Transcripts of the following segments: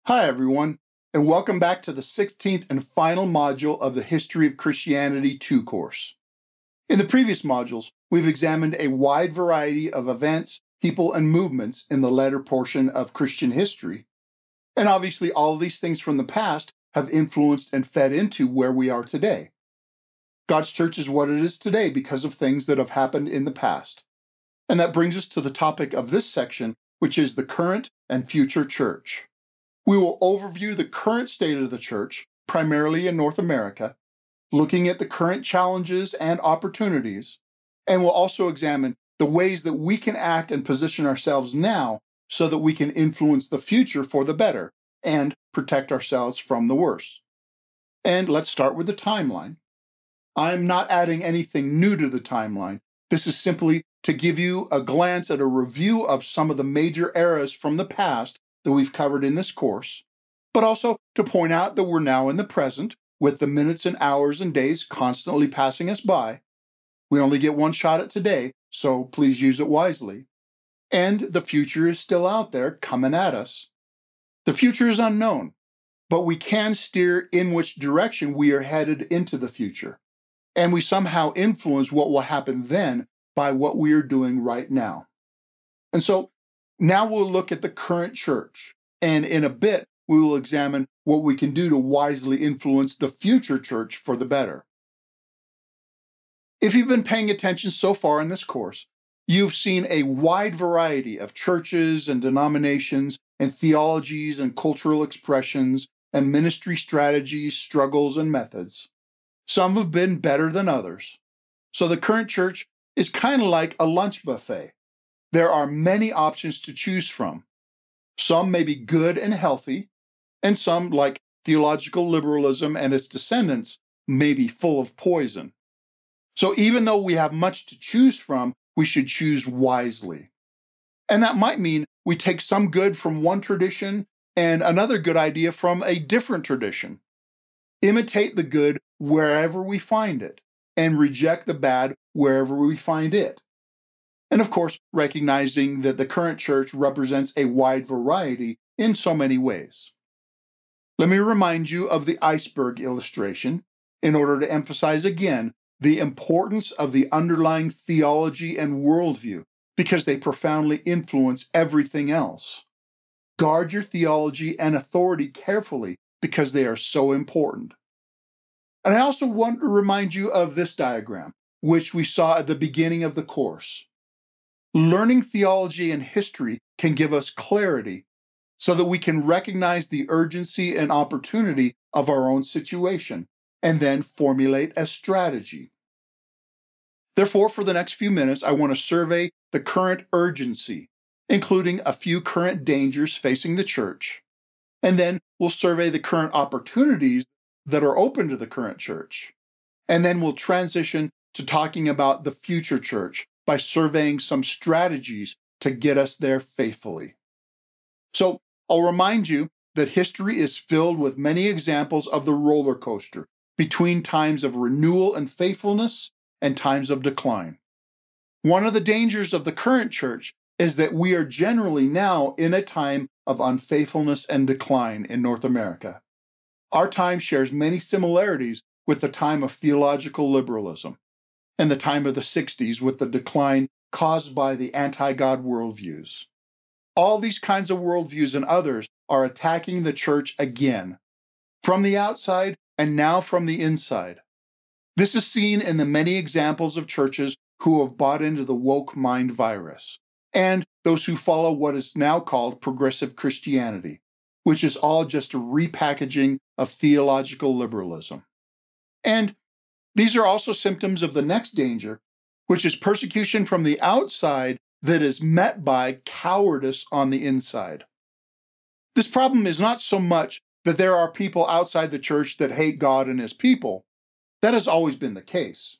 Hi, everyone, and welcome back to the 16th and final module of the History of Christianity 2 course. In the previous modules, we've examined a wide variety of events, people, and movements in the latter portion of Christian history. And obviously, all of these things from the past have influenced and fed into where we are today. God's church is what it is today because of things that have happened in the past. And that brings us to the topic of this section, which is the current and future church. We will overview the current state of the church, primarily in North America, looking at the current challenges and opportunities, and we'll also examine the ways that we can act and position ourselves now so that we can influence the future for the better and protect ourselves from the worse. And let's start with the timeline. I'm not adding anything new to the timeline. This is simply to give you a glance at a review of some of the major eras from the past that we've covered in this course, but also to point out that we're now in the present with the minutes and hours and days constantly passing us by. We only get one shot at today, so please use it wisely. And the future is still out there coming at us. The future is unknown, but we can steer in which direction we are headed into the future. And we somehow influence what will happen then by what we are doing right now. And so now we'll look at the current church, and in a bit, we will examine what we can do to wisely influence the future church for the better. If you've been paying attention so far in this course, you've seen a wide variety of churches and denominations and theologies and cultural expressions and ministry strategies, struggles, and methods. Some have been better than others. So the current church is kind of like a lunch buffet. There are many options to choose from. Some may be good and healthy, and some, like theological liberalism and its descendants, may be full of poison. So even though we have much to choose from, we should choose wisely. And that might mean we take some good from one tradition and another good idea from a different tradition. Imitate the good wherever we find it, and reject the bad wherever we find it. And of course, recognizing that the current church represents a wide variety in so many ways. Let me remind you of the iceberg illustration in order to emphasize again the importance of the underlying theology and worldview, because they profoundly influence everything else. Guard your theology and authority carefully because they are so important. And I also want to remind you of this diagram, which we saw at the beginning of the course. Learning theology and history can give us clarity so that we can recognize the urgency and opportunity of our own situation and then formulate a strategy. Therefore, for the next few minutes, I want to survey the current urgency, including a few current dangers facing the church, and then we'll survey the current opportunities that are open to the current church, and then we'll transition to talking about the future church by surveying some strategies to get us there faithfully. So I'll remind you that history is filled with many examples of the roller coaster between times of renewal and faithfulness and times of decline. One of the dangers of the current church is that we are generally now in a time of unfaithfulness and decline in North America. Our time shares many similarities with the time of theological liberalism and the time of the 60s with the decline caused by the anti-God worldviews. All these kinds of worldviews and others are attacking the church again, from the outside and now from the inside. This is seen in the many examples of churches who have bought into the woke mind virus, and those who follow what is now called progressive Christianity, which is all just a repackaging of theological liberalism. And these are also symptoms of the next danger, which is persecution from the outside that is met by cowardice on the inside. This problem is not so much that there are people outside the church that hate God and His people. That has always been the case.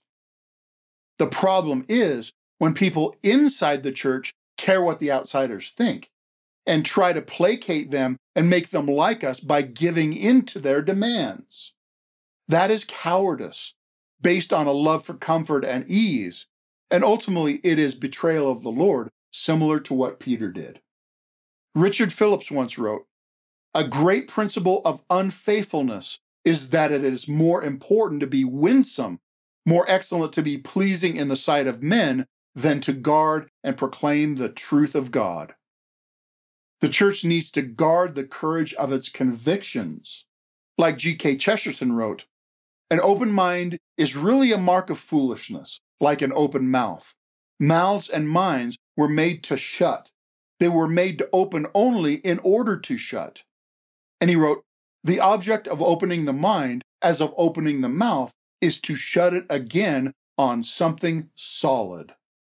The problem is when people inside the church care what the outsiders think and try to placate them and make them like us by giving in to their demands. That is cowardice, based on a love for comfort and ease, and ultimately it is betrayal of the Lord, similar to what Peter did. Richard Phillips once wrote, A great principle of unfaithfulness is that it is more important to be winsome, more excellent to be pleasing in the sight of men than to guard and proclaim the truth of God. The church needs to guard the courage of its convictions. Like G.K. Chesterton wrote, "An open mind is really a mark of foolishness, like an open mouth. Mouths and minds were made to shut. They were made to open only in order to shut." And he wrote, "The object of opening the mind, as of opening the mouth, is to shut it again on something solid."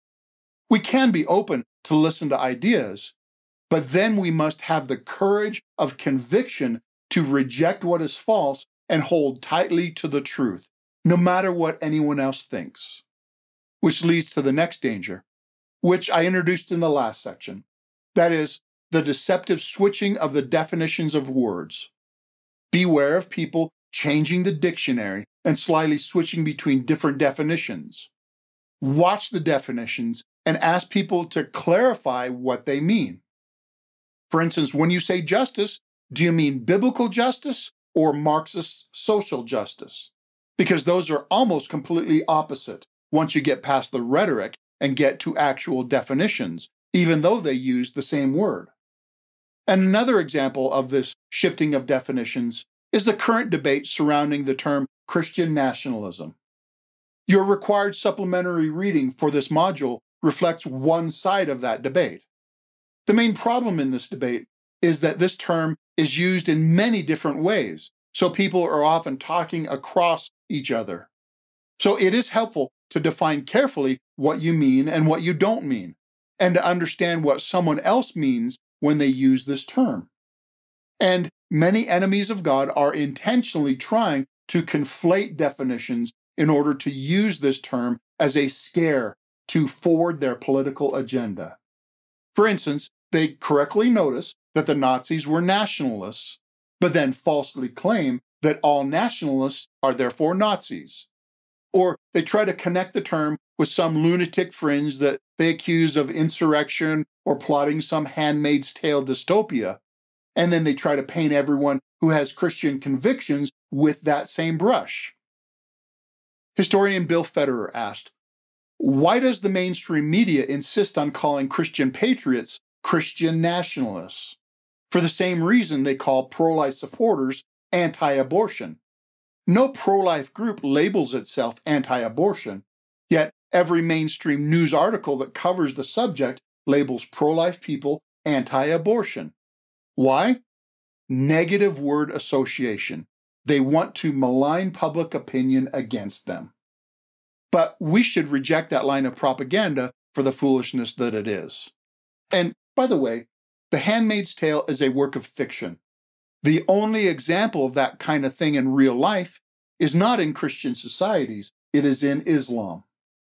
We can be open to listen to ideas, but then we must have the courage of conviction to reject what is false and hold tightly to the truth, no matter what anyone else thinks. Which leads to the next danger, which I introduced in the last section. That is, the deceptive switching of the definitions of words. Beware of people changing the dictionary and slyly switching between different definitions. Watch the definitions and ask people to clarify what they mean. For instance, when you say justice, do you mean biblical justice or Marxist social justice? Because those are almost completely opposite once you get past the rhetoric and get to actual definitions, even though they use the same word. And another example of this shifting of definitions is the current debate surrounding the term Christian nationalism. Your required supplementary reading for this module reflects one side of that debate. The main problem in this debate is that this term is used in many different ways, so people are often talking across each other. So it is helpful to define carefully what you mean and what you don't mean, and to understand what someone else means when they use this term. And many enemies of God are intentionally trying to conflate definitions in order to use this term as a scare to forward their political agenda. For instance, they correctly notice that the Nazis were nationalists, but then falsely claim that all nationalists are therefore Nazis. Or they try to connect the term with some lunatic fringe that they accuse of insurrection or plotting some Handmaid's Tale dystopia, and then they try to paint everyone who has Christian convictions with that same brush. Historian Bill Federer asked, "Why does the mainstream media insist on calling Christian patriots Christian nationalists? For the same reason they call pro-life supporters anti-abortion. No pro-life group labels itself anti-abortion, yet every mainstream news article that covers the subject labels pro-life people anti-abortion. Why? Negative word association. They want to malign public opinion against them. But we should reject that line of propaganda for the foolishness that it is. And by the way, The Handmaid's Tale is a work of fiction. The only example of that kind of thing in real life is not in Christian societies, it is in Islam.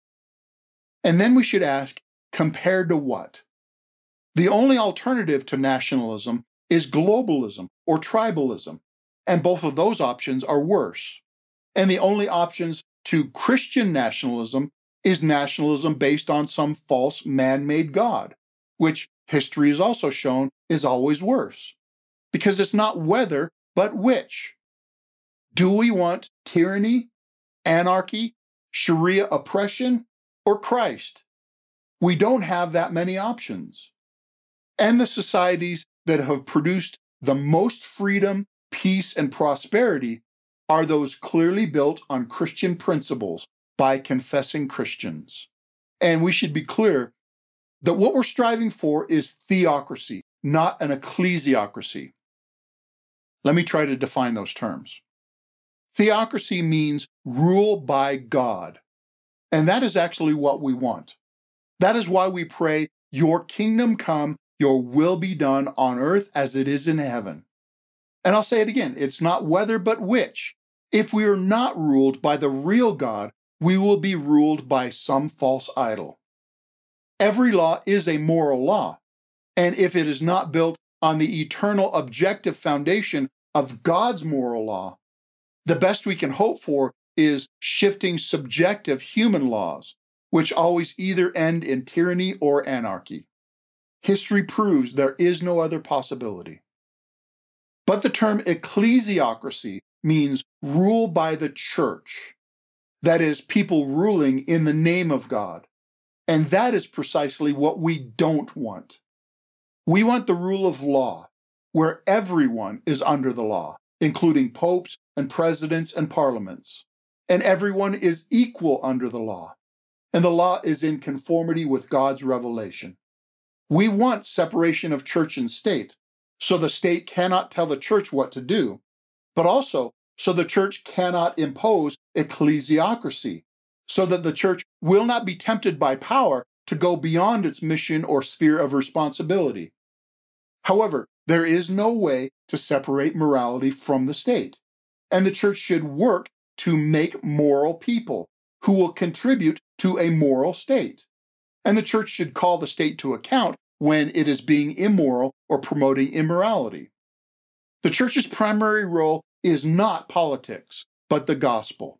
And then we should ask, compared to what? The only alternative to nationalism is globalism or tribalism, and both of those options are worse. And the only options to Christian nationalism is nationalism based on some false man-made God, which history has also shown is always worse, because it's not whether, but which. Do we want tyranny, anarchy, Sharia oppression, or Christ? We don't have that many options. And the societies that have produced the most freedom, peace, and prosperity are those clearly built on Christian principles by confessing Christians. And we should be clear that what we're striving for is theocracy, not an ecclesiocracy. Let me try to define those terms. Theocracy means rule by God, and that is actually what we want. That is why we pray, "Your kingdom come, your will be done on earth as it is in heaven." And I'll say it again, it's not whether but which. If we are not ruled by the real God, we will be ruled by some false idol. Every law is a moral law, and if it is not built on the eternal objective foundation of God's moral law, the best we can hope for is shifting subjective human laws, which always either end in tyranny or anarchy. History proves there is no other possibility. But the term ecclesiocracy means rule by the church. That is, people ruling in the name of God. And that is precisely what we don't want. We want the rule of law, where everyone is under the law, including popes and presidents and parliaments. And everyone is equal under the law. And the law is in conformity with God's revelation. We want separation of church and state, so the state cannot tell the church what to do, but also so the church cannot impose ecclesiocracy, so that the church will not be tempted by power to go beyond its mission or sphere of responsibility. However, there is no way to separate morality from the state, and the church should work to make moral people who will contribute to a moral state. And the church should call the state to account when it is being immoral or promoting immorality. The church's primary role is not politics, but the gospel.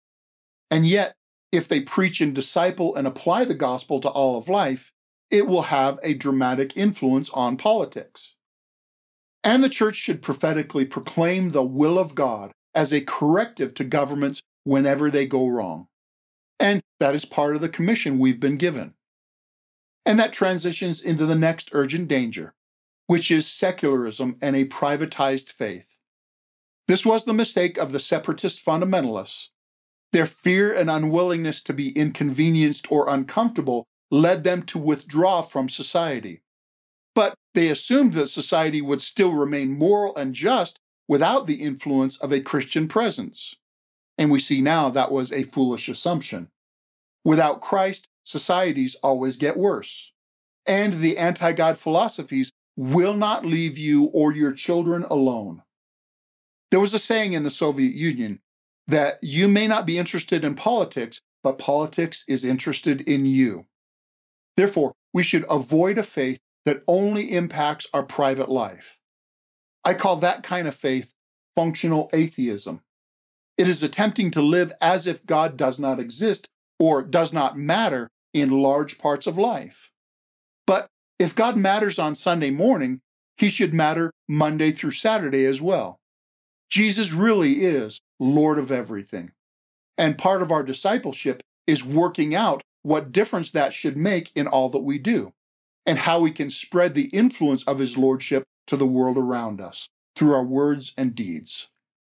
And yet, if they preach and disciple and apply the gospel to all of life, it will have a dramatic influence on politics. And the church should prophetically proclaim the will of God as a corrective to governments whenever they go wrong. And that is part of the commission we've been given. And that transitions into the next urgent danger, which is secularism and a privatized faith. This was the mistake of the separatist fundamentalists. Their fear and unwillingness to be inconvenienced or uncomfortable led them to withdraw from society. But they assumed that society would still remain moral and just without the influence of a Christian presence. And we see now that was a foolish assumption. Without Christ, societies always get worse. And the anti-God philosophies will not leave you or your children alone. There was a saying in the Soviet Union that you may not be interested in politics, but politics is interested in you. Therefore, we should avoid a faith that only impacts our private life. I call that kind of faith functional atheism. It is attempting to live as if God does not exist or does not matter in large parts of life. But if God matters on Sunday morning, he should matter Monday through Saturday as well. Jesus really is Lord of everything. And part of our discipleship is working out what difference that should make in all that we do, and how we can spread the influence of his lordship to the world around us through our words and deeds.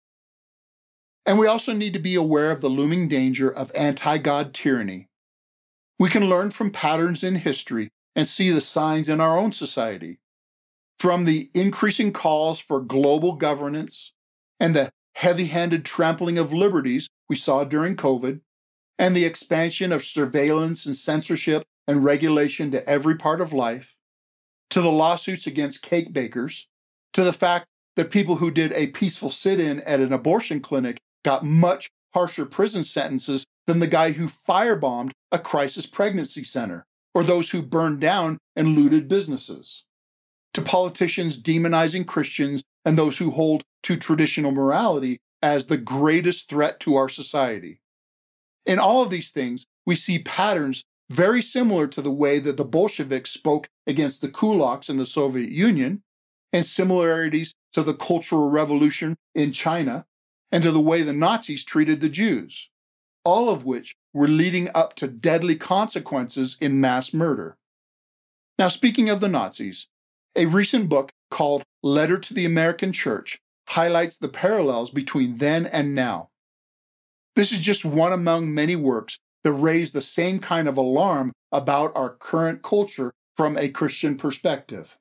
And we also need to be aware of the looming danger of anti-God tyranny. We can learn from patterns in history and see the signs in our own society. From the increasing calls for global governance and the heavy-handed trampling of liberties we saw during COVID, and the expansion of surveillance and censorship and regulation to every part of life, to the lawsuits against cake bakers, to the fact that people who did a peaceful sit-in at an abortion clinic got much harsher prison sentences than the guy who firebombed a crisis pregnancy center, or those who burned down and looted businesses, to politicians demonizing Christians and those who hold to traditional morality as the greatest threat to our society. In all of these things, we see patterns very similar to the way that the Bolsheviks spoke against the kulaks in the Soviet Union, and similarities to the Cultural Revolution in China, and to the way the Nazis treated the Jews, all of which were leading up to deadly consequences in mass murder. Now, speaking of the Nazis, a recent book called Letter to the American Church highlights the parallels between then and now. This is just one among many works that raise the same kind of alarm about our current culture from a Christian perspective.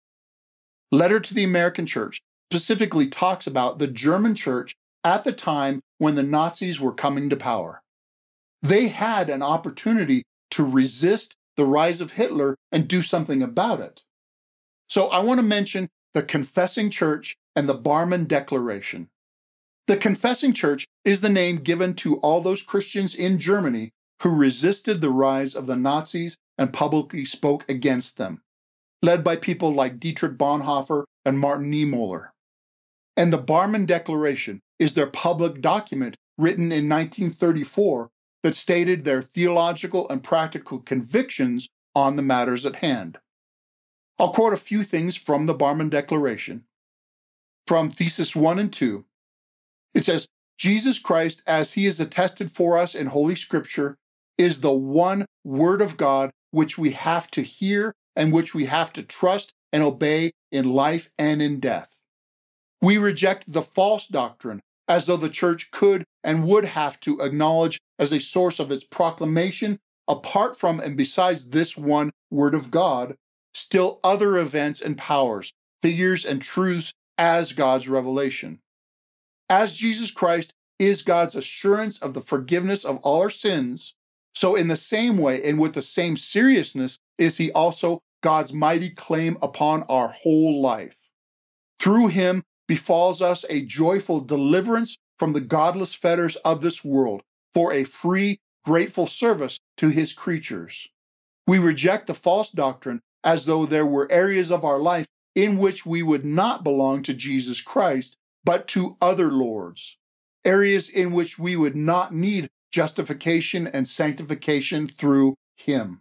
Letter to the American Church specifically talks about the German church at the time when the Nazis were coming to power. They had an opportunity to resist the rise of Hitler and do something about it. So I want to mention the Confessing Church and the Barmen Declaration. The Confessing Church is the name given to all those Christians in Germany who resisted the rise of the Nazis and publicly spoke against them, led by people like Dietrich Bonhoeffer and Martin Niemöller. And the Barmen Declaration is their public document written in 1934 that stated their theological and practical convictions on the matters at hand. I'll quote a few things from the Barmen Declaration. from Thesis 1 and 2. It says, Jesus Christ, as he is attested for us in Holy Scripture, is the one Word of God which we have to hear and which we have to trust and obey in life and in death. We reject the false doctrine as though the church could and would have to acknowledge as a source of its proclamation, apart from and besides this one Word of God, still other events and powers, figures and truths as God's revelation. As Jesus Christ is God's assurance of the forgiveness of all our sins, so in the same way and with the same seriousness is he also God's mighty claim upon our whole life. Through him befalls us a joyful deliverance from the godless fetters of this world for a free, grateful service to his creatures. We reject the false doctrine as though there were areas of our life in which we would not belong to Jesus Christ, but to other lords, areas in which we would not need justification and sanctification through him.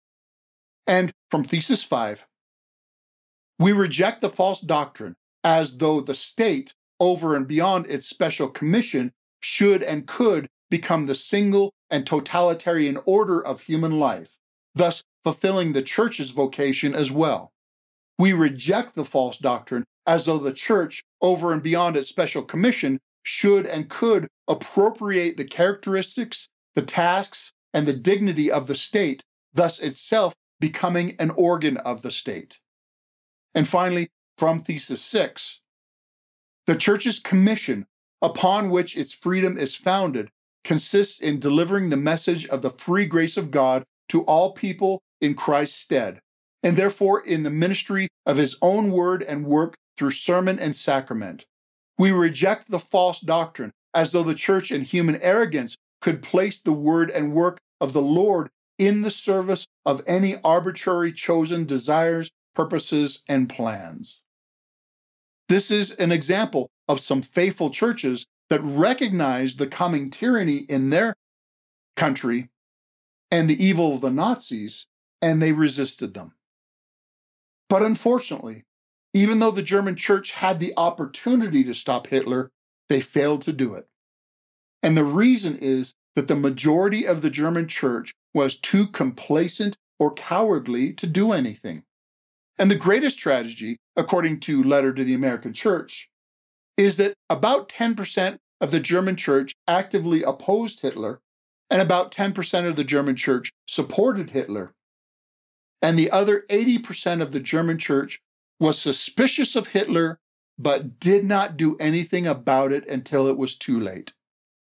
And from Thesis 5, we reject the false doctrine as though the state, over and beyond its special commission, should and could become the single and totalitarian order of human life, thus fulfilling the church's vocation as well. We reject the false doctrine as though the church, over and beyond its special commission, should and could appropriate the characteristics, the tasks, and the dignity of the state, thus itself becoming an organ of the state. And finally, from Thesis 6, the church's commission, upon which its freedom is founded, consists in delivering the message of the free grace of God to all people in Christ's stead, and therefore in the ministry of his own word and work through sermon and sacrament. We reject the false doctrine as though the church in human arrogance could place the word and work of the Lord in the service of any arbitrary chosen desires, purposes, and plans. This is an example of some faithful churches that recognized the coming tyranny in their country and the evil of the Nazis, and they resisted them. But unfortunately, even though the German church had the opportunity to stop Hitler, they failed to do it. And the reason is that the majority of the German church was too complacent or cowardly to do anything. And the greatest tragedy, according to Letter to the American Church, is that about 10% of the German church actively opposed Hitler, and about 10% of the German church supported Hitler. And the other 80% of the German church was suspicious of Hitler, but did not do anything about it until it was too late.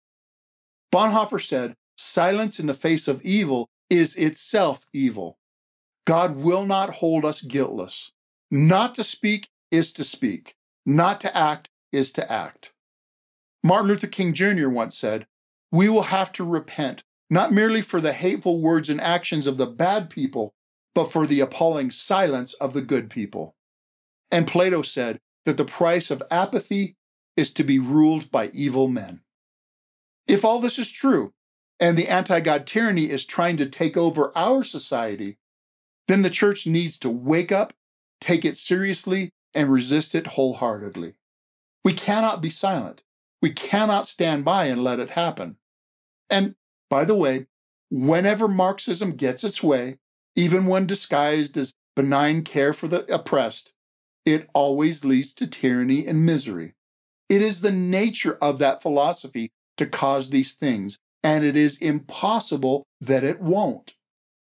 Bonhoeffer said, "Silence in the face of evil is itself evil. God will not hold us guiltless. Not to speak is to speak. Not to act is to act." Martin Luther King Jr. once said, "We will have to repent, not merely for the hateful words and actions of the bad people, but for the appalling silence of the good people." And Plato said that the price of apathy is to be ruled by evil men. If all this is true, and the anti-God tyranny is trying to take over our society, then the church needs to wake up, take it seriously, and resist it wholeheartedly. We cannot be silent. We cannot stand by and let it happen. And, by the way, whenever Marxism gets its way, even when disguised as benign care for the oppressed, it always leads to tyranny and misery. It is the nature of that philosophy to cause these things, and it is impossible that it won't.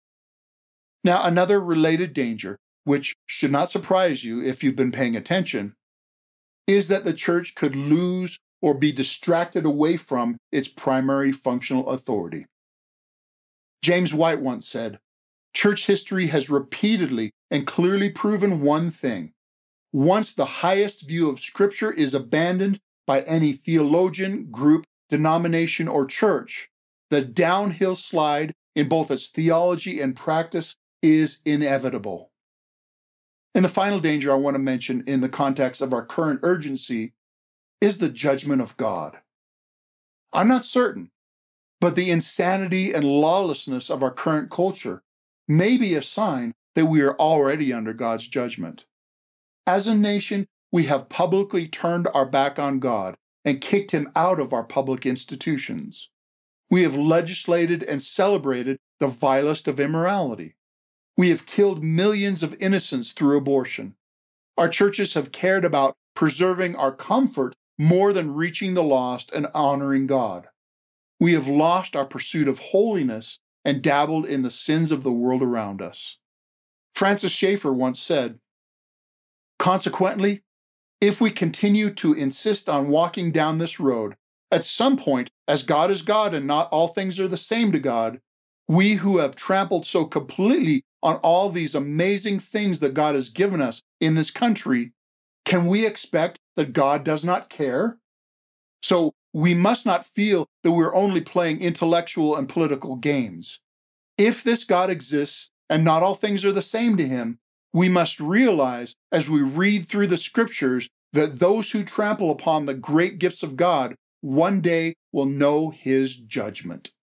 Now, another related danger, which should not surprise you if you've been paying attention, is that the church could lose or be distracted away from its primary functional authority. James White once said, "Church history has repeatedly and clearly proven one thing. Once the highest view of Scripture is abandoned by any theologian, group, denomination, or church, the downhill slide in both its theology and practice is inevitable." And the final danger I want to mention in the context of our current urgency is the judgment of God. I'm not certain, but the insanity and lawlessness of our current culture may be a sign that we are already under God's judgment. As a nation, we have publicly turned our back on God and kicked him out of our public institutions. We have legislated and celebrated the vilest of immorality. We have killed millions of innocents through abortion. Our churches have cared about preserving our comfort more than reaching the lost and honoring God. We have lost our pursuit of holiness and dabbled in the sins of the world around us. Francis Schaeffer once said, "Consequently, if we continue to insist on walking down this road, at some point, as God is God and not all things are the same to God, we who have trampled so completely on all these amazing things that God has given us in this country, can we expect that God does not care? So we must not feel that we're only playing intellectual and political games. If this God exists and not all things are the same to him, we must realize as we read through the scriptures that those who trample upon the great gifts of God one day will know his judgment.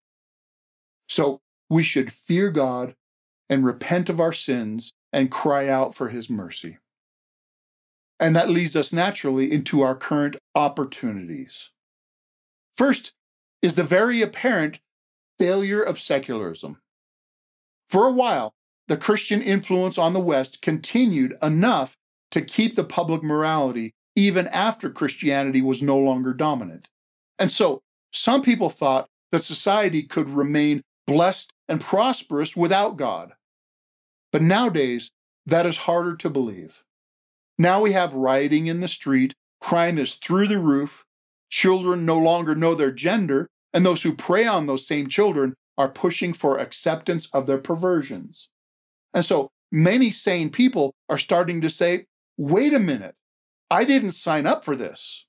So we should fear God and repent of our sins and cry out for his mercy." And that leads us naturally into our current opportunities. First is the very apparent failure of secularism. For a while, the Christian influence on the West continued enough to keep the public morality even after Christianity was no longer dominant. And so, some people thought that society could remain blessed and prosperous without God. But nowadays, that is harder to believe. Now we have rioting in the street, crime is through the roof, children no longer know their gender, and those who prey on those same children are pushing for acceptance of their perversions. And so many sane people are starting to say, wait a minute, I didn't sign up for this.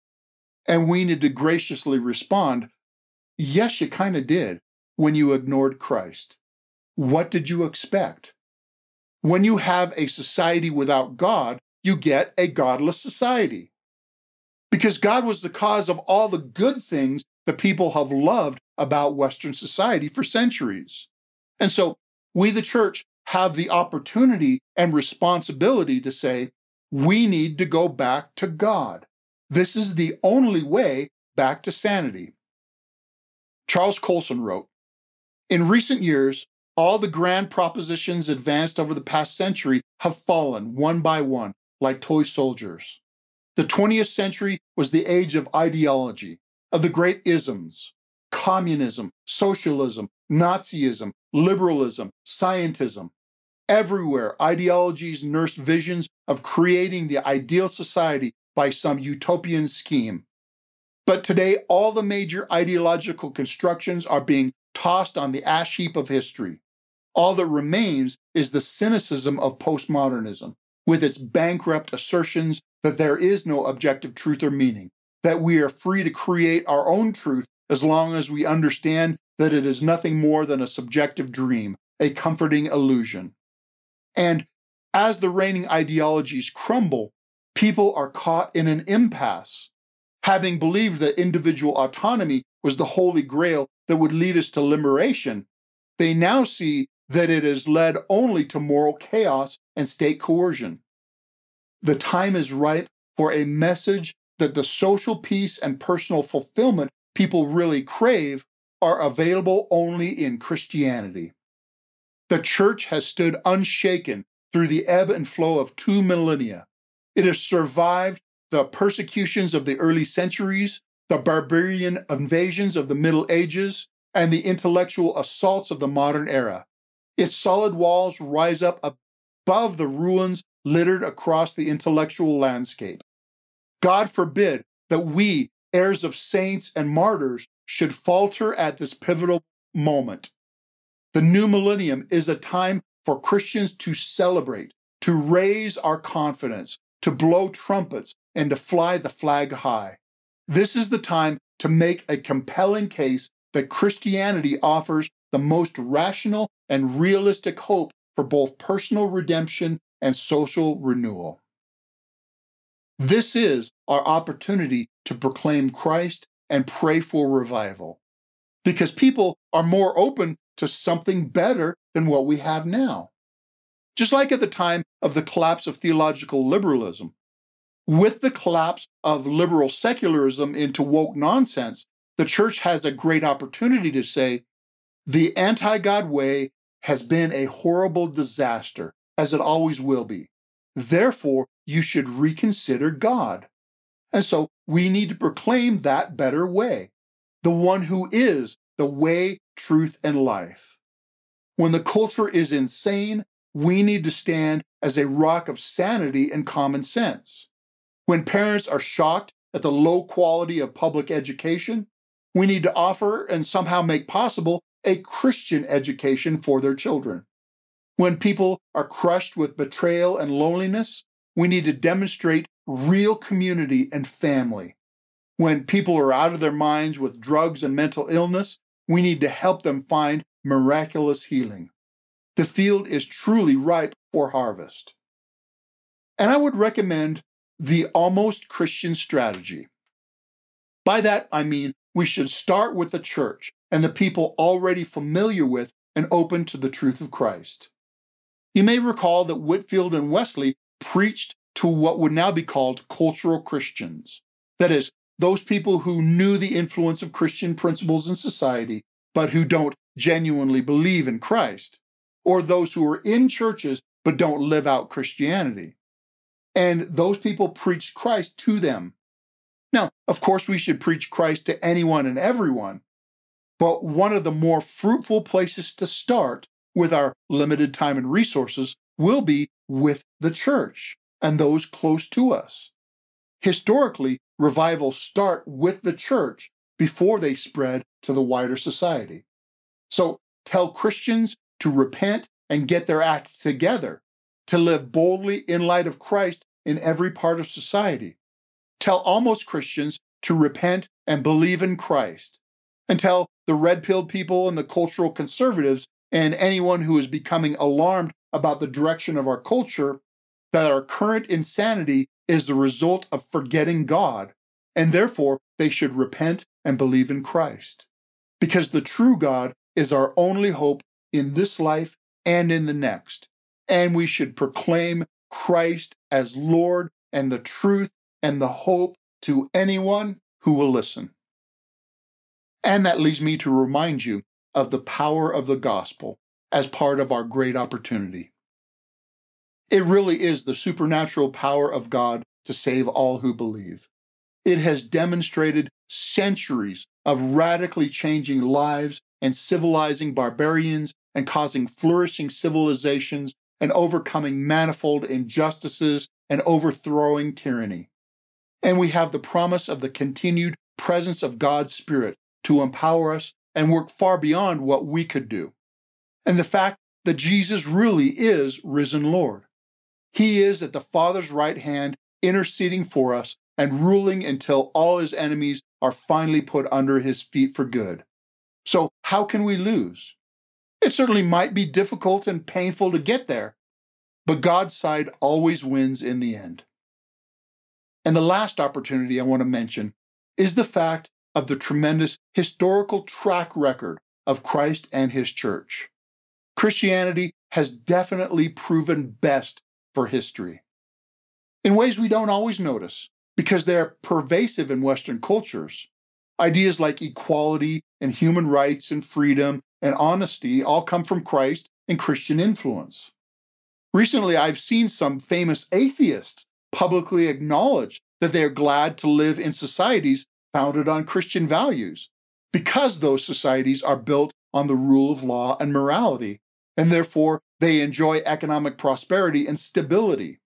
And we need to graciously respond, yes, you kind of did when you ignored Christ. What did you expect? When you have a society without God, you get a godless society. Because God was the cause of all the good things that people have loved about Western society for centuries. And so we, the church, have the opportunity and responsibility to say, we need to go back to God. This is the only way back to sanity. Charles Colson wrote, "In recent years, all the grand propositions advanced over the past century have fallen one by one, like toy soldiers. The 20th century was the age of ideology, of the great isms, communism, socialism, Nazism, liberalism, scientism. Everywhere, ideologies nursed visions of creating the ideal society by some utopian scheme. But today, all the major ideological constructions are being tossed on the ash heap of history. All that remains is the cynicism of postmodernism, with its bankrupt assertions that there is no objective truth or meaning, that we are free to create our own truth as long as we understand that it is nothing more than a subjective dream, a comforting illusion. And as the reigning ideologies crumble, people are caught in an impasse. Having believed that individual autonomy was the holy grail that would lead us to liberation, they now see that it has led only to moral chaos and state coercion. The time is ripe for a message that the social peace and personal fulfillment people really crave are available only in Christianity. The church has stood unshaken through the ebb and flow of 2 millennia. It has survived the persecutions of the early centuries, the barbarian invasions of the Middle Ages, and the intellectual assaults of the modern era. Its solid walls rise up above the ruins littered across the intellectual landscape. God forbid that we, heirs of saints and martyrs, should falter at this pivotal moment. The new millennium is a time for Christians to celebrate, to raise our confidence, to blow trumpets, and to fly the flag high. This is the time to make a compelling case that Christianity offers the most rational and realistic hope for both personal redemption and social renewal. This is our opportunity to proclaim Christ and pray for revival, because people are more open to something better than what we have now. Just like at the time of the collapse of theological liberalism, With the collapse of liberal secularism into woke nonsense, the church has a great opportunity to say, the anti-God way has been a horrible disaster, as it always will be. Therefore, you should reconsider God. And so we need to proclaim that better way, the one who is the way, truth, and life. When the culture is insane, we need to stand as a rock of sanity and common sense. When parents are shocked at the low quality of public education, we need to offer and somehow make possible a Christian education for their children. When people are crushed with betrayal and loneliness, we need to demonstrate real community and family. When people are out of their minds with drugs and mental illness, we need to help them find miraculous healing. The field is truly ripe for harvest. And I would recommend the almost Christian strategy. By that, I mean we should start with the church and the people already familiar with and open to the truth of Christ. You may recall that Whitefield and Wesley preached to what would now be called cultural Christians. That is, those people who knew the influence of Christian principles in society, but who don't genuinely believe in Christ, or those who are in churches but don't live out Christianity. And those people preached Christ to them. Now, of course, we should preach Christ to anyone and everyone, but one of the more fruitful places to start with our limited time and resources will be with the church and those close to us. Historically, revivals start with the church before they spread to the wider society. So tell Christians to repent and get their act together, to live boldly in light of Christ in every part of society. Tell almost Christians to repent and believe in Christ. And tell the red-pilled people and the cultural conservatives and anyone who is becoming alarmed about the direction of our culture that our current insanity is the result of forgetting God, and therefore they should repent and believe in Christ. Because the true God is our only hope in this life and in the next. And we should proclaim Christ as Lord and the truth and the hope to anyone who will listen. And that leads me to remind you of the power of the gospel as part of our great opportunity. It really is the supernatural power of God to save all who believe. It has demonstrated centuries of radically changing lives and civilizing barbarians and causing flourishing civilizations and overcoming manifold injustices and overthrowing tyranny. And we have the promise of the continued presence of God's Spirit to empower us and work far beyond what we could do. And the fact that Jesus really is risen Lord. He is at the Father's right hand, interceding for us and ruling until all his enemies are finally put under his feet for good. So how can we lose? It certainly might be difficult and painful to get there, but God's side always wins in the end. And the last opportunity I want to mention is the fact of the tremendous historical track record of Christ and his church. Christianity has definitely proven best for history in ways we don't always notice because they're pervasive in Western cultures. Ideas like equality and human rights and freedom and honesty all come from Christ and Christian influence. Recently, I've seen some famous atheists publicly acknowledge that they are glad to live in societies founded on Christian values because those societies are built on the rule of law and morality, and therefore they enjoy economic prosperity and stability.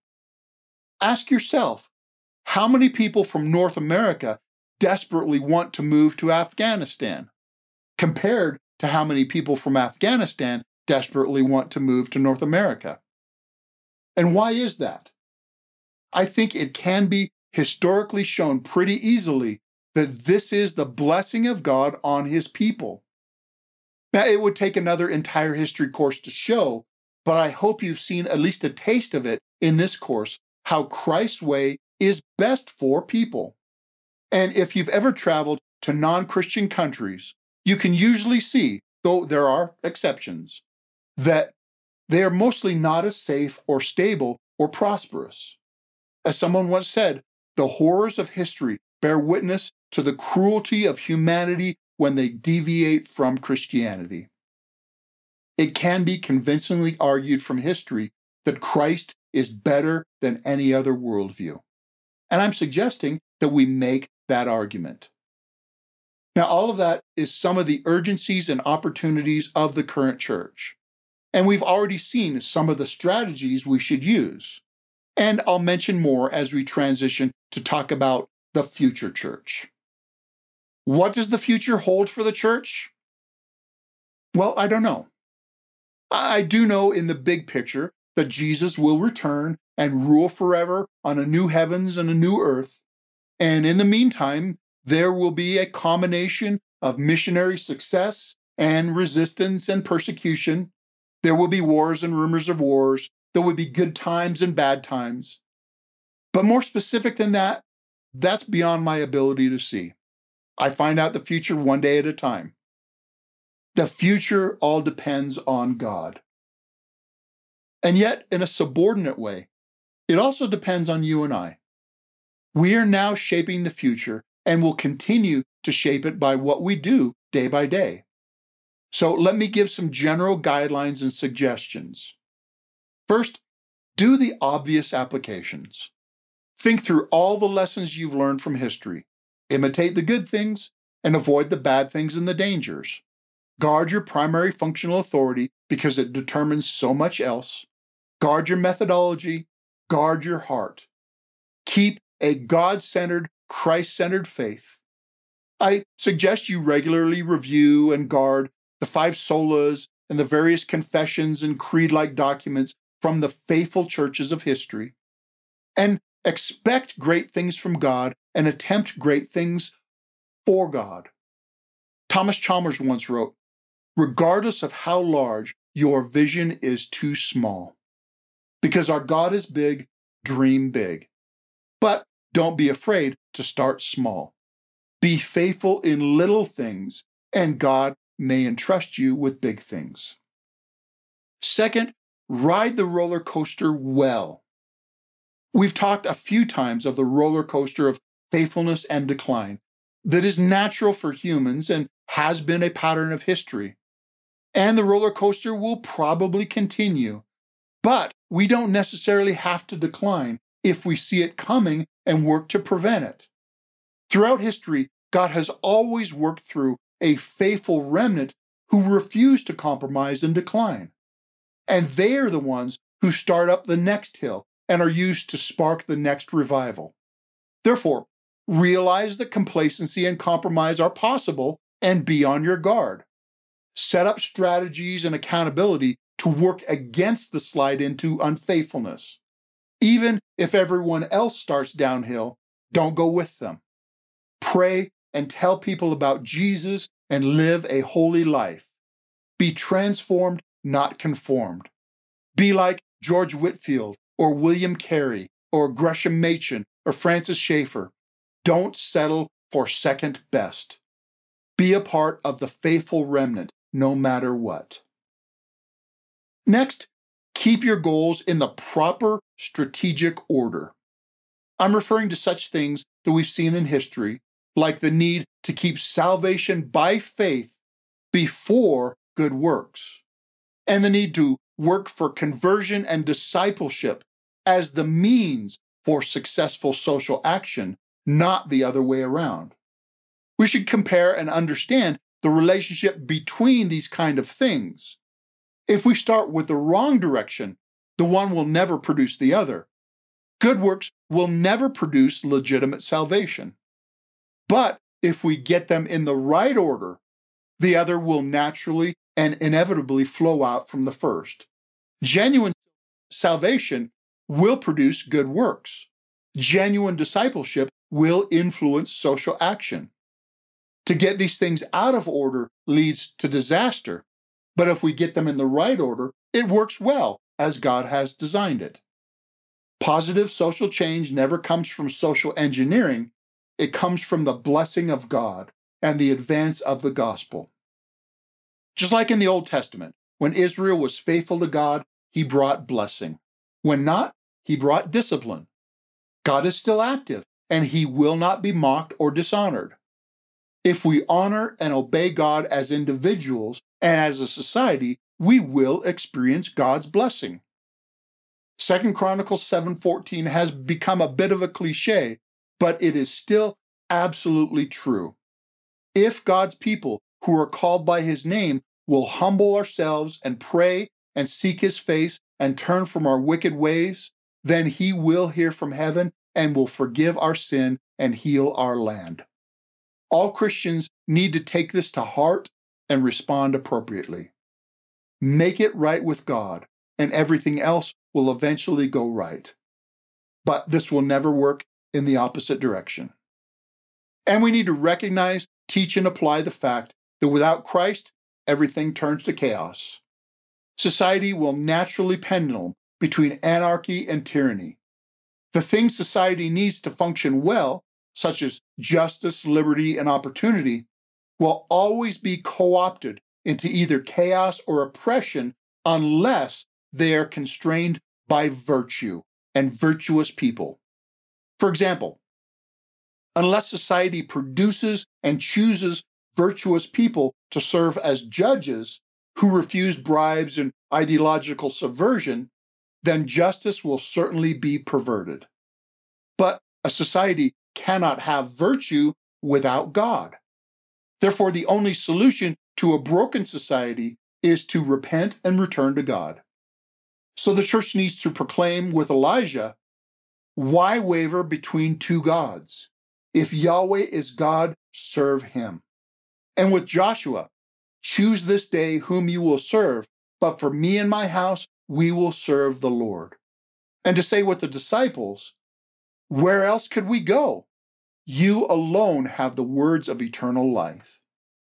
Ask yourself, how many people from North America desperately want to move to Afghanistan, compared to how many people from Afghanistan desperately want to move to North America? And why is that? I think it can be historically shown pretty easily that this is the blessing of God on his people. Now, it would take another entire history course to show, but I hope you've seen at least a taste of it in this course, how Christ's way is best for people. And if you've ever traveled to non-Christian countries, you can usually see, though there are exceptions, that they are mostly not as safe or stable or prosperous. As someone once said, the horrors of history bear witness to the cruelty of humanity when they deviate from Christianity. It can be convincingly argued from history that Christ is better than any other worldview. And I'm suggesting that we make that argument. Now, all of that is some of the urgencies and opportunities of the current church. And we've already seen some of the strategies we should use. And I'll mention more as we transition to talk about the future church. What does the future hold for the church? Well, I don't know. I do know in the big picture that Jesus will return and rule forever on a new heavens and a new earth. And in the meantime, there will be a combination of missionary success and resistance and persecution. There will be wars and rumors of wars. There will be good times and bad times. But more specific than that, that's beyond my ability to see. I find out the future one day at a time. The future all depends on God. And yet, in a subordinate way, it also depends on you and I. We are now shaping the future and will continue to shape it by what we do day by day. So let me give some general guidelines and suggestions. First, do the obvious applications. Think through all the lessons you've learned from history. Imitate the good things and avoid the bad things and the dangers. Guard your primary functional authority because it determines so much else. Guard your methodology. Guard your heart. Keep a God-centered, Christ-centered faith. I suggest you regularly review and guard the 5 solas and the various confessions and creed-like documents from the faithful churches of history. And expect great things from God and attempt great things for God. Thomas Chalmers once wrote, "Regardless of how large, your vision is too small. Because our God is big, dream big. But don't be afraid to start small. Be faithful in little things, and God may entrust you with big things." Second, ride the roller coaster well. We've talked a few times of the roller coaster of faithfulness and decline that is natural for humans and has been a pattern of history. And the roller coaster will probably continue. But we don't necessarily have to decline if we see it coming and work to prevent it. Throughout history, God has always worked through a faithful remnant who refuse to compromise and decline. And they are the ones who start up the next hill and are used to spark the next revival. Therefore, realize that complacency and compromise are possible and be on your guard. Set up strategies and accountability to work against the slide into unfaithfulness. Even if everyone else starts downhill, don't go with them. Pray and tell people about Jesus and live a holy life. Be transformed, not conformed. Be like George Whitefield or William Carey or Gresham Machen or Francis Schaeffer. Don't settle for second best. Be a part of the faithful remnant, no matter what. Next, keep your goals in the proper strategic order. I'm referring to such things that we've seen in history, like the need to keep salvation by faith before good works, and the need to work for conversion and discipleship as the means for successful social action, not the other way around. We should compare and understand the relationship between these kind of things. If we start with the wrong direction, the one will never produce the other. Good works will never produce legitimate salvation. But if we get them in the right order, the other will naturally and inevitably flow out from the first. Genuine salvation will produce good works. Genuine discipleship will influence social action. To get these things out of order leads to disaster, but if we get them in the right order, it works well as God has designed it. Positive social change never comes from social engineering. It comes from the blessing of God and the advance of the gospel. Just like in the Old Testament, when Israel was faithful to God, he brought blessing. When not, he brought discipline. God is still active and he will not be mocked or dishonored. If we honor and obey God as individuals and as a society, we will experience God's blessing. 2 Chronicles 7:14 has become a bit of a cliche, but it is still absolutely true. If God's people who are called by his name will humble ourselves and pray and seek his face and turn from our wicked ways, then he will hear from heaven and will forgive our sin and heal our land. All Christians need to take this to heart and respond appropriately. Make it right with God, and everything else will eventually go right. But this will never work in the opposite direction. And we need to recognize, teach, and apply the fact that without Christ, everything turns to chaos. Society will naturally pendulum between anarchy and tyranny. The things society needs to function well, such as justice, liberty, and opportunity, will always be co-opted into either chaos or oppression unless they are constrained by virtue and virtuous people. For example, unless society produces and chooses virtuous people to serve as judges who refuse bribes and ideological subversion, then justice will certainly be perverted. But a society cannot have virtue without God. Therefore, the only solution to a broken society is to repent and return to God. So the church needs to proclaim with Elijah, why waver between two gods? If Yahweh is God, serve him. And with Joshua, choose this day whom you will serve, but for me and my house, we will serve the Lord. And to say with the disciples, where else could we go? You alone have the words of eternal life.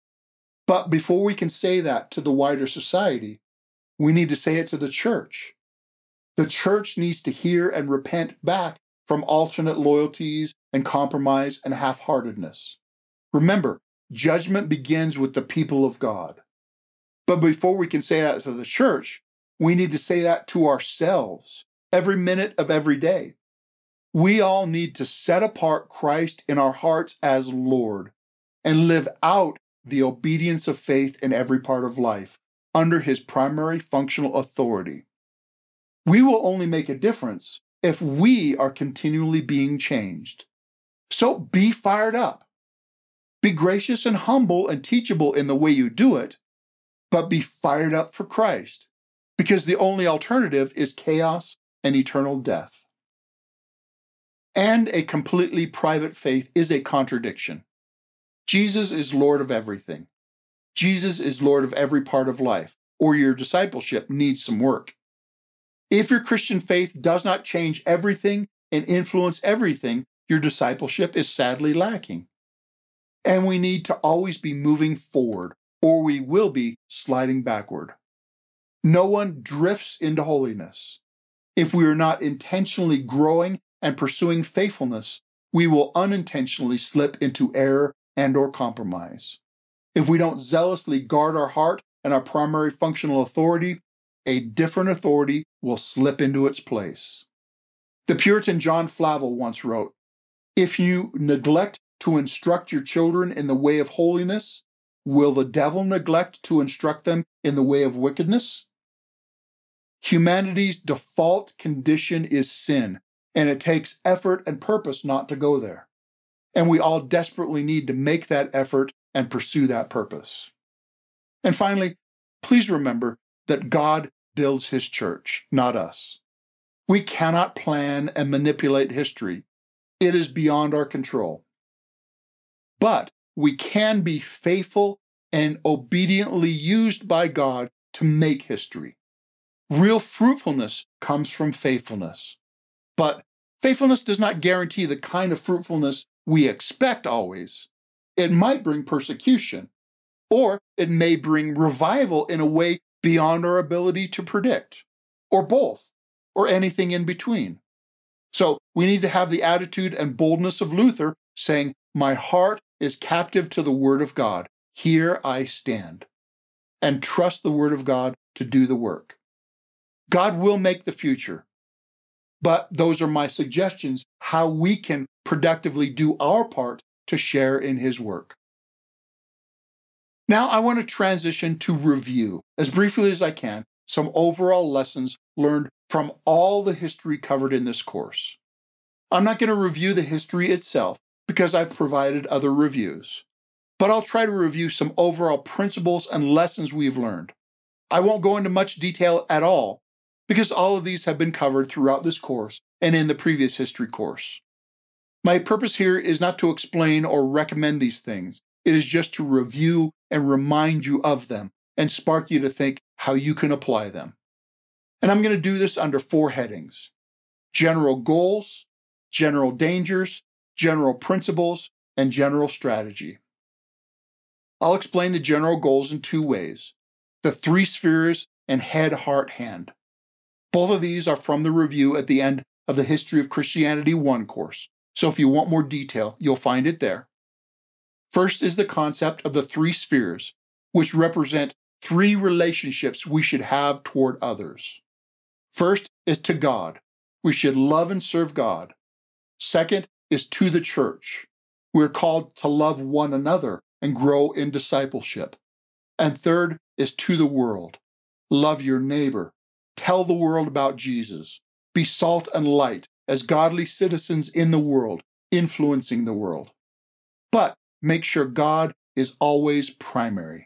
But before we can say that to the wider society, we need to say it to the church. The church needs to hear and repent back from alternate loyalties and compromise and half-heartedness. Remember, judgment begins with the people of God. But before we can say that to the church, we need to say that to ourselves every minute of every day. We all need to set apart Christ in our hearts as Lord and live out the obedience of faith in every part of life under his primary functional authority. We will only make a difference if we are continually being changed. So be fired up. Be gracious and humble and teachable in the way you do it, but be fired up for Christ, because the only alternative is chaos and eternal death. And a completely private faith is a contradiction. Jesus is Lord of everything. Jesus is Lord of every part of life, or your discipleship needs some work. If your Christian faith does not change everything and influence everything, your discipleship is sadly lacking. And we need to always be moving forward, or we will be sliding backward. No one drifts into holiness. If we are not intentionally growing and pursuing faithfulness, we will unintentionally slip into error and or compromise. If we don't zealously guard our heart and our primary functional authority, a different authority will slip into its place. The Puritan John Flavel once wrote, "If you neglect to instruct your children in the way of holiness, will the devil neglect to instruct them in the way of wickedness?" Humanity's default condition is sin, and it takes effort and purpose not to go there. And we all desperately need to make that effort and pursue that purpose. And finally, please remember that God builds his church, not us. We cannot plan and manipulate history. It is beyond our control. But we can be faithful and obediently used by God to make history. Real fruitfulness comes from faithfulness. But faithfulness does not guarantee the kind of fruitfulness we expect always. It might bring persecution, or it may bring revival in a way beyond our ability to predict, or both, or anything in between. So we need to have the attitude and boldness of Luther saying, "My heart is captive to the word of God. Here I stand," and trust the word of God to do the work. God will make the future, but those are my suggestions how we can productively do our part to share in his work. Now I want to transition to review, as briefly as I can, some overall lessons learned from all the history covered in this course. I'm not going to review the history itself because I've provided other reviews, but I'll try to review some overall principles and lessons we've learned. I won't go into much detail at all because all of these have been covered throughout this course and in the previous history course. My purpose here is not to explain or recommend these things. It is just to review and remind you of them and spark you to think how you can apply them. And I'm going to do this under 4 headings: general goals, general dangers, general principles, and general strategy. I'll explain the general goals in 2 ways: the 3 spheres and head, heart, hand. Both of these are from the review at the end of the History of Christianity 1 course, so if you want more detail, you'll find it there. First is the concept of the 3 spheres, which represent 3 relationships we should have toward others. First is to God. We should love and serve God. Second is to the church. We're called to love one another and grow in discipleship. And third is to the world. Love your neighbor. Tell the world about Jesus. Be salt and light as godly citizens in the world, influencing the world. But make sure God is always primary.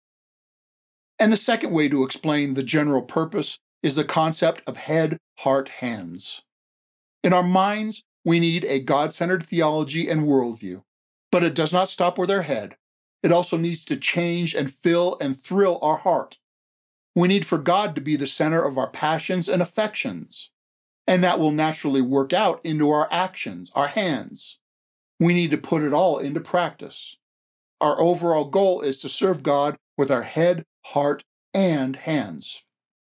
And the second way to explain the general purpose is the concept of head, heart, hands. In our minds, we need a God-centered theology and worldview, but it does not stop with our head. It also needs to change and fill and thrill our heart. We need for God to be the center of our passions and affections, and that will naturally work out into our actions, our hands. We need to put it all into practice. Our overall goal is to serve God with our head, heart, and hands.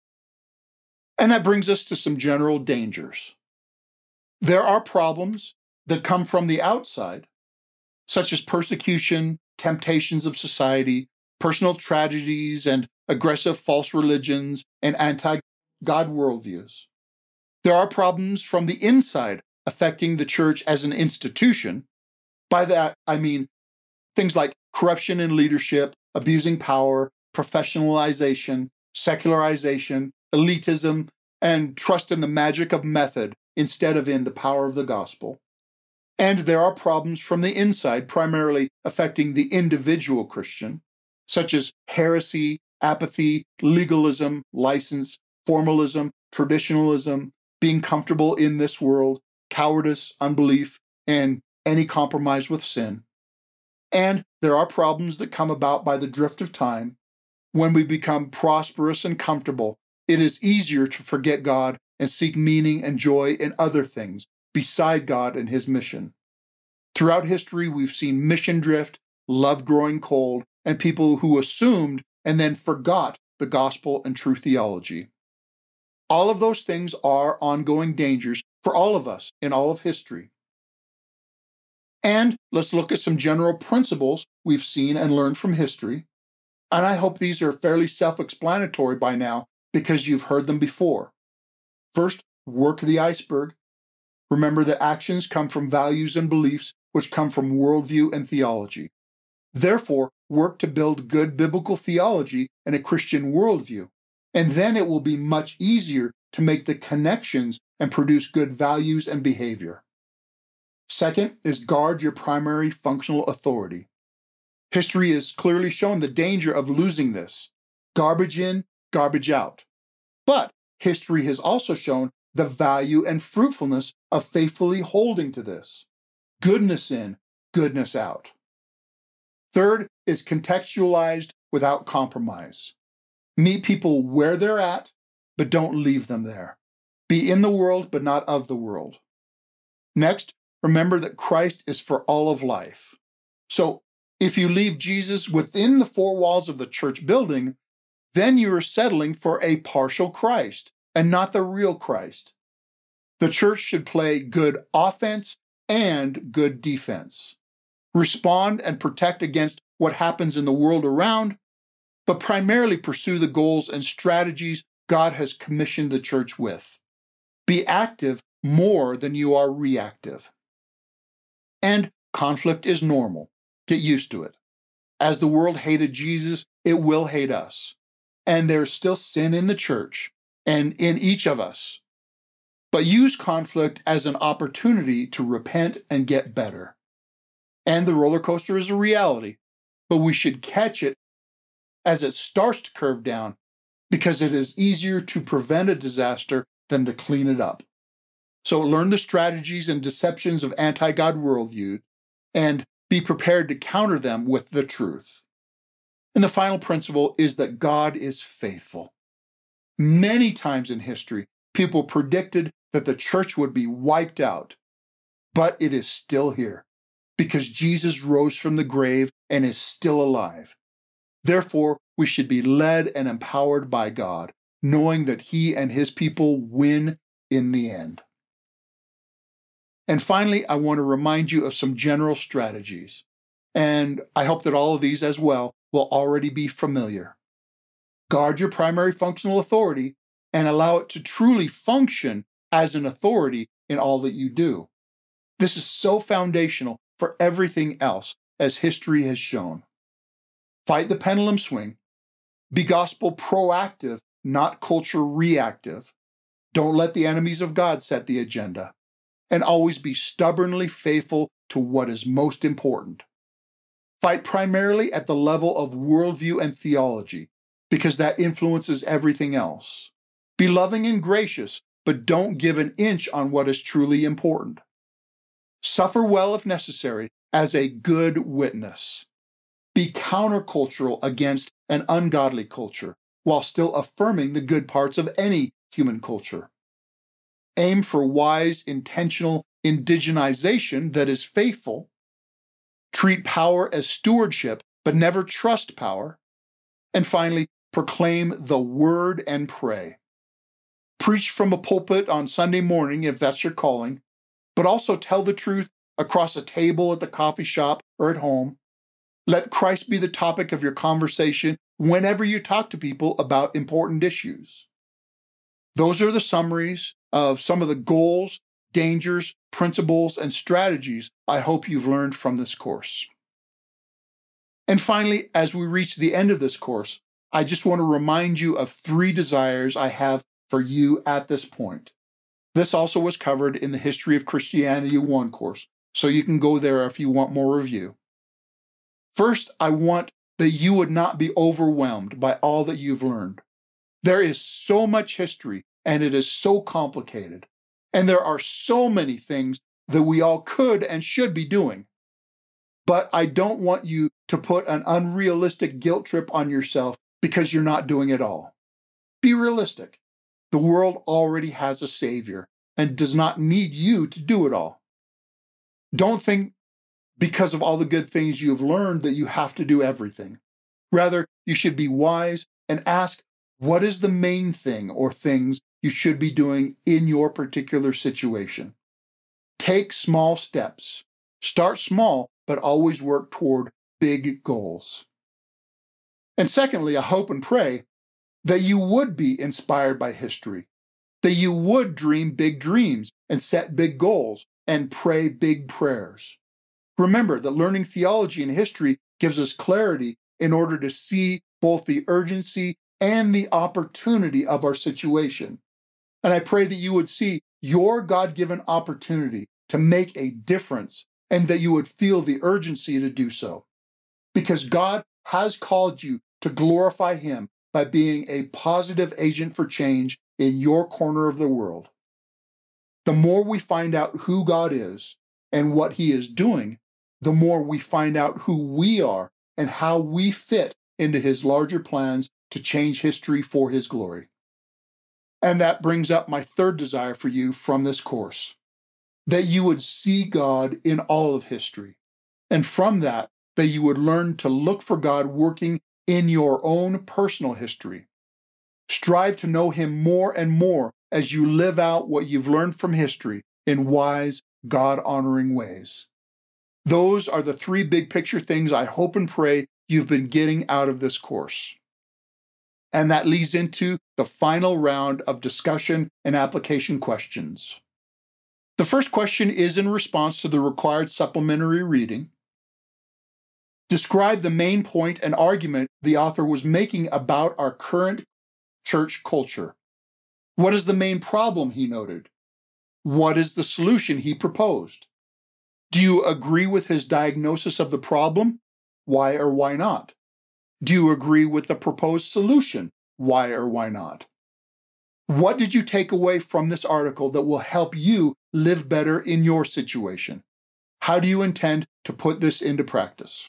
And that brings us to some general dangers. There are problems that come from the outside, such as persecution, temptations of society, personal tragedies, and aggressive false religions and anti-God worldviews. There are problems from the inside affecting the church as an institution. By that, I mean things like corruption in leadership, abusing power, professionalization, secularization, elitism, and trust in the magic of method instead of in the power of the gospel. And there are problems from the inside, primarily affecting the individual Christian, such as heresy, apathy, legalism, license, formalism, traditionalism, being comfortable in this world, cowardice, unbelief, and any compromise with sin. And there are problems that come about by the drift of time. When we become prosperous and comfortable, it is easier to forget God and seek meaning and joy in other things beside God and his mission. Throughout history, we've seen mission drift, love growing cold, and people who assumed and then forgot the gospel and true theology. All of those things are ongoing dangers for all of us in all of history. And let's look at some general principles we've seen and learned from history. And I hope these are fairly self-explanatory by now because you've heard them before. First, work the iceberg. Remember that actions come from values and beliefs which come from worldview and theology. Therefore, work to build good biblical theology and a Christian worldview, and then it will be much easier to make the connections and produce good values and behavior. Second is guard your primary functional authority. History has clearly shown the danger of losing this. Garbage in, garbage out. But history has also shown the value and fruitfulness of faithfully holding to this. Goodness in, goodness out. Third is contextualized without compromise. Meet people where they're at, but don't leave them there. Be in the world, but not of the world. Next, remember that Christ is for all of life. So, if you leave Jesus within the 4 walls of the church building, then you are settling for a partial Christ and not the real Christ. The church should play good offense and good defense. Respond and protect against what happens in the world around, but primarily pursue the goals and strategies God has commissioned the church with. Be active more than you are reactive. And conflict is normal. Get used to it. As the world hated Jesus, it will hate us. And there's still sin in the church and in each of us. But use conflict as an opportunity to repent and get better. And the roller coaster is a reality, but we should catch it as it starts to curve down, because it is easier to prevent a disaster than to clean it up. So learn the strategies and deceptions of anti-God worldview and be prepared to counter them with the truth. And the final principle is that God is faithful. Many times in history, people predicted that the church would be wiped out, but it is still here because Jesus rose from the grave and is still alive. Therefore, we should be led and empowered by God, knowing that He and His people win in the end. And finally, I want to remind you of some general strategies. And I hope that all of these as well will already be familiar. Guard your primary functional authority and allow it to truly function as an authority in all that you do. This is so foundational for everything else, as history has shown. Fight the pendulum swing. Be gospel proactive, not culture reactive. Don't let the enemies of God set the agenda. And always be stubbornly faithful to what is most important. Fight primarily at the level of worldview and theology, because that influences everything else. Be loving and gracious, but don't give an inch on what is truly important. Suffer well if necessary as a good witness. Be countercultural against an ungodly culture, while still affirming the good parts of any human culture. Aim for wise, intentional indigenization that is faithful. Treat power as stewardship, but never trust power. And finally, proclaim the word and pray. Preach from a pulpit on Sunday morning if that's your calling, but also tell the truth across a table at the coffee shop or at home. Let Christ be the topic of your conversation whenever you talk to people about important issues. Those are the summaries of some of the goals, dangers, principles, and strategies I hope you've learned from this course. And finally, as we reach the end of this course, I just want to remind you of 3 desires I have for you at this point. This also was covered in the History of Christianity 1 course, so you can go there if you want more review. First, I want that you would not be overwhelmed by all that you've learned. There is so much history, and it is so complicated. And there are so many things that we all could and should be doing. But I don't want you to put an unrealistic guilt trip on yourself because you're not doing it all. Be realistic. The world already has a Savior and does not need you to do it all. Don't think because of all the good things you've learned that you have to do everything. Rather, you should be wise and ask, what is the main thing or things you should be doing in your particular situation? Take small steps. Start small, but always work toward big goals. And secondly, I hope and pray that you would be inspired by history, that you would dream big dreams and set big goals and pray big prayers. Remember that learning theology and history gives us clarity in order to see both the urgency and the opportunity of our situation. And I pray that you would see your God-given opportunity to make a difference and that you would feel the urgency to do so. Because God has called you to glorify Him by being a positive agent for change in your corner of the world. The more we find out who God is and what He is doing, the more we find out who we are and how we fit into His larger plans to change history for His glory. And that brings up my third desire for you from this course, that you would see God in all of history. And from that you would learn to look for God working in your own personal history. Strive to know Him more and more as you live out what you've learned from history in wise, God-honoring ways. Those are the 3 big picture things I hope and pray you've been getting out of this course. And that leads into the final round of discussion and application questions. The first question is in response to the required supplementary reading. Describe the main point and argument the author was making about our current church culture. What is the main problem he noted? What is the solution he proposed? Do you agree with his diagnosis of the problem? Why or why not? Do you agree with the proposed solution? Why or why not? What did you take away from this article that will help you live better in your situation? How do you intend to put this into practice?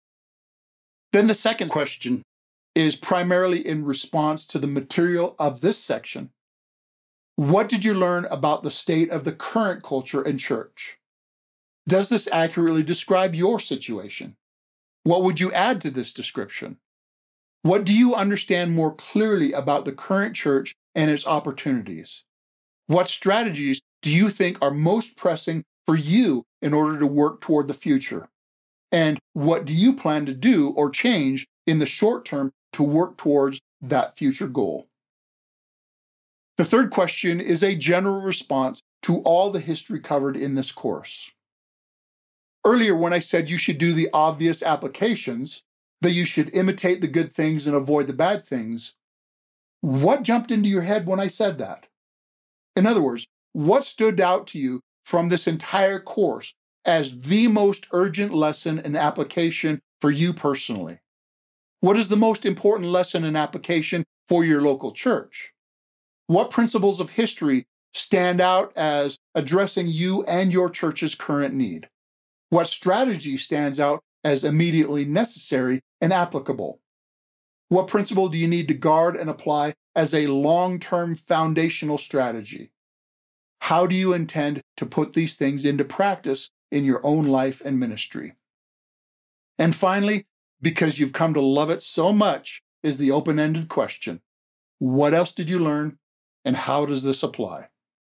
Then the second question is primarily in response to the material of this section. What did you learn about the state of the current culture and church? Does this accurately describe your situation? What would you add to this description? What do you understand more clearly about the current church and its opportunities? What strategies do you think are most pressing for you in order to work toward the future? And what do you plan to do or change in the short term to work towards that future goal? The third question is a general response to all the history covered in this course. Earlier, when I said you should do the obvious applications, that you should imitate the good things and avoid the bad things, what jumped into your head when I said that? In other words, what stood out to you from this entire course as the most urgent lesson and application for you personally? What is the most important lesson and application for your local church? What principles of history stand out as addressing you and your church's current need? What strategy stands out as immediately necessary and applicable? What principle do you need to guard and apply as a long-term foundational strategy? How do you intend to put these things into practice in your own life and ministry? And finally, because you've come to love it so much, is the open-ended question. What else did you learn, and how does this apply?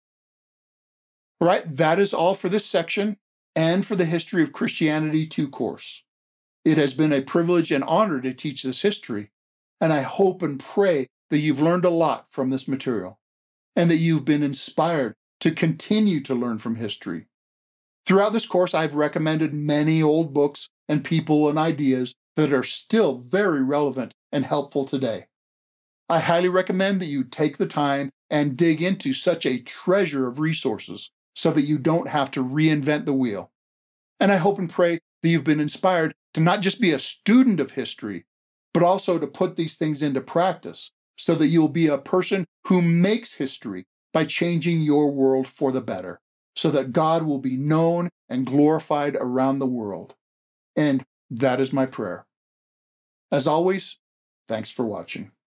All right, that is all for this section and for the History of Christianity 2 course. It has been a privilege and honor to teach this history, and I hope and pray that you've learned a lot from this material, and that you've been inspired to continue to learn from history. Throughout this course, I've recommended many old books and people and ideas that are still very relevant and helpful today. I highly recommend that you take the time and dig into such a treasure of resources so that you don't have to reinvent the wheel. And I hope and pray that you've been inspired to not just be a student of history, but also to put these things into practice so that you'll be a person who makes history by changing your world for the better, so that God will be known and glorified around the world. And that is my prayer. As always, thanks for watching.